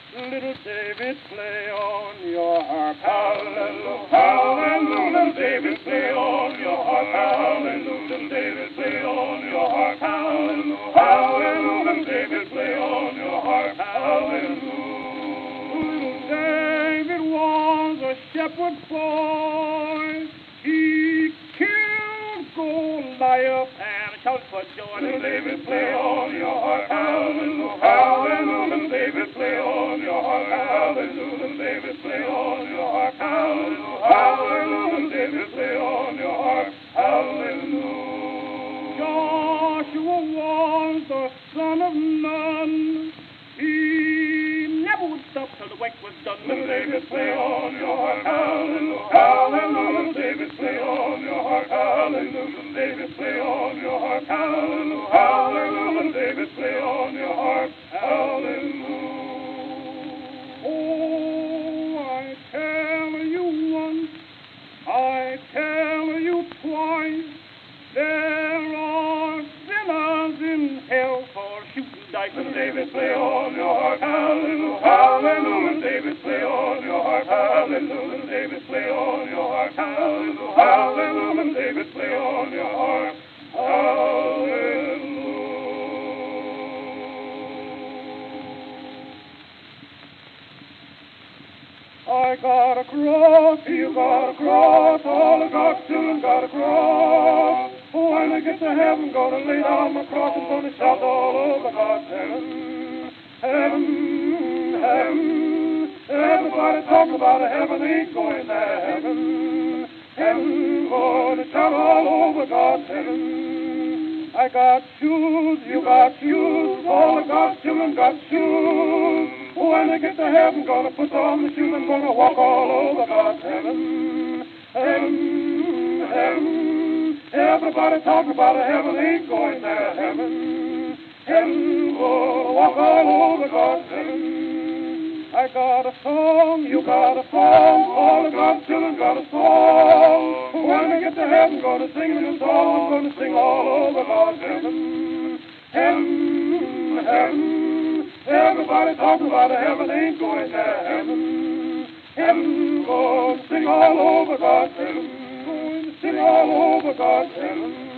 Little David, play on your harp. Hallelujah, hallelujah. Little David, play on your harp. Hallelujah. Little David, play on your harp. Hallelujah, hallelujah. Little David, play on your harp. Hallelujah. Little David was a shepherd boy. He killed Goliath and shout for joy. Little David, play on your harp. Hallelujah, hallelujah. Little David, play on your harp. Hallelujah. Little David, play on your harp. Hallelujah, hallelujah. Little David, play on your harp. Hallelujah. Joshua was the son of Nun. He never would stop till the work was done. Little David, play on your harp. Hallelujah, hallelujah. Little David, play on your harp. Hallelujah. Little David, play on your harp. Hallelujah, hallelujah. Little David, play on your harp. Hallelujah. Oh, I tell you once, I tell you twice, there are sinners in hell for shooting dice. Little David, play on your harp. Hallelujah, hallelujah. Little David, play on your harp. Hallelujah. Little David, play on your harp. Hallelujah, hallelujah. Little David, play on your harp. Hallelujah. I got a cross, you got a cross, all the God's children got a cross. When I get to heaven, gonna lay down my cross and gonna shout all over God's heaven. Heaven, heaven, everybody talk about a heaven, ain't going to heaven. Heaven, gonna shout all over God's heaven. I got shoes, you got shoes, all the God's children got shoes. When I get to heaven, gonna put on the shoes and gonna walk all over God's heaven. Heaven, heaven, everybody talk about a heaven, ain't going to heaven. Heaven, gonna walk all over God's heaven. I got a song, you got a song, all of God's children got a song. When I get to heaven, gonna sing a new song, I'm gonna sing all over God's heaven. Heaven, heaven, everybody talking about a heaven, ain't going to heaven. Heaven, gonna sing all over God's heaven. Going to sing all over God's heaven.